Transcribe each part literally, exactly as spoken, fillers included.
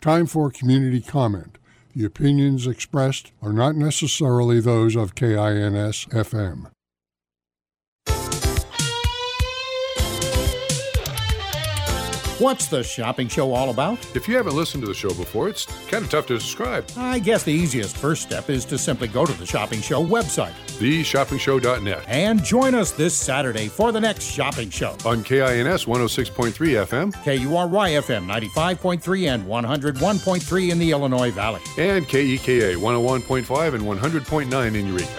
Time for community comment. The opinions expressed are not necessarily those of K I N S F M. What's the shopping show all about? If you haven't listened to the show before, it's kind of tough to describe. I guess the easiest first step is to simply go to the Shopping Show website, the shopping show dot net, and join us this Saturday for the next shopping show. On K I N S one oh six point three F M, K U R Y F M ninety-five point three and one oh one point three in the Illinois Valley, and K E K A one oh one point five and one hundred point nine in Eureka.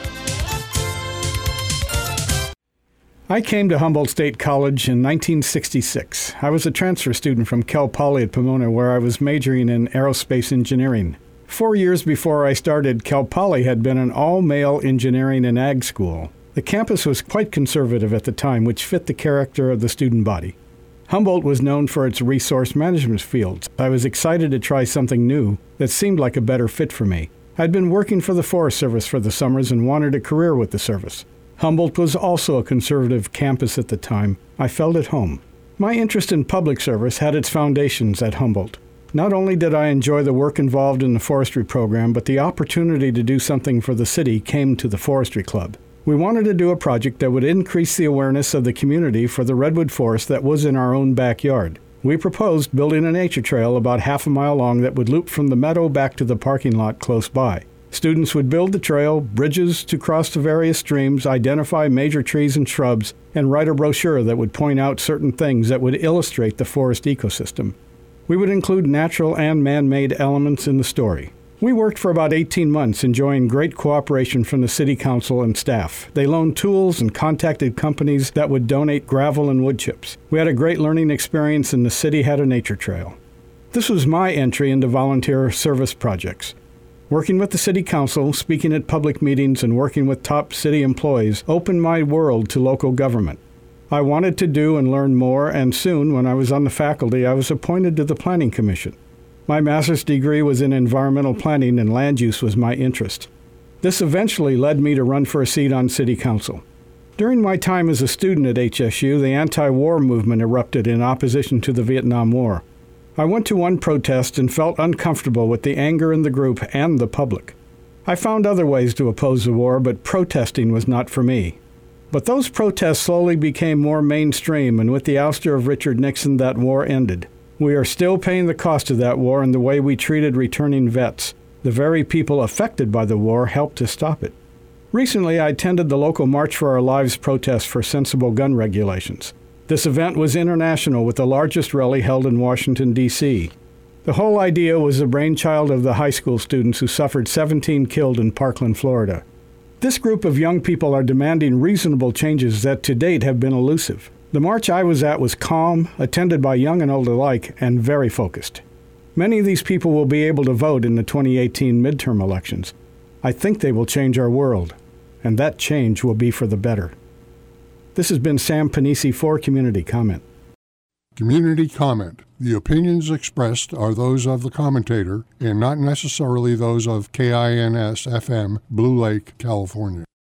I came to Humboldt State College in nineteen sixty-six. I was a transfer student from Cal Poly at Pomona, where I was majoring in aerospace engineering. Four years before I started, Cal Poly had been an all-male engineering and ag school. The campus was quite conservative at the time, which fit the character of the student body. Humboldt was known for its resource management fields. I was excited to try something new that seemed like a better fit for me. I'd been working for the Forest Service for the summers and wanted a career with the service. Humboldt was also a conservative campus at the time. I felt at home. My interest in public service had its foundations at Humboldt. Not only did I enjoy the work involved in the forestry program, but the opportunity to do something for the city came to the Forestry Club. We wanted to do a project that would increase the awareness of the community for the redwood forest that was in our own backyard. We proposed building a nature trail about half a mile long that would loop from the meadow back to the parking lot close by. Students would build the trail, bridges to cross the various streams, identify major trees and shrubs, and write a brochure that would point out certain things that would illustrate the forest ecosystem. We would include natural and man-made elements in the story. We worked for about eighteen months, enjoying great cooperation from the City Council and staff. They loaned tools and contacted companies that would donate gravel and wood chips. We had a great learning experience, and the city had a nature trail. This was my entry into volunteer service projects. Working with the City Council, speaking at public meetings, and working with top city employees opened my world to local government. I wanted to do and learn more, and soon, when I was on the faculty, I was appointed to the Planning Commission. My master's degree was in environmental planning, and land use was my interest. This eventually led me to run for a seat on City Council. During my time as a student at H S U, the anti-war movement erupted in opposition to the Vietnam War. I went to one protest and felt uncomfortable with the anger in the group and the public. I found other ways to oppose the war, but protesting was not for me. But those protests slowly became more mainstream, and with the ouster of Richard Nixon, that war ended. We are still paying the cost of that war in the way we treated returning vets. The very people affected by the war helped to stop it. Recently, I attended the local March for Our Lives protest for sensible gun regulations. This event was international, with the largest rally held in Washington, D C The whole idea was the brainchild of the high school students who suffered seventeen killed in Parkland, Florida. This group of young people are demanding reasonable changes that to date have been elusive. The march I was at was calm, attended by young and old alike, and very focused. Many of these people will be able to vote in the twenty eighteen midterm elections. I think they will change our world, and that change will be for the better. This has been Sam Panisi for Community Comment. Community comment. The opinions expressed are those of the commentator and not necessarily those of K I N S F M, Blue Lake, California.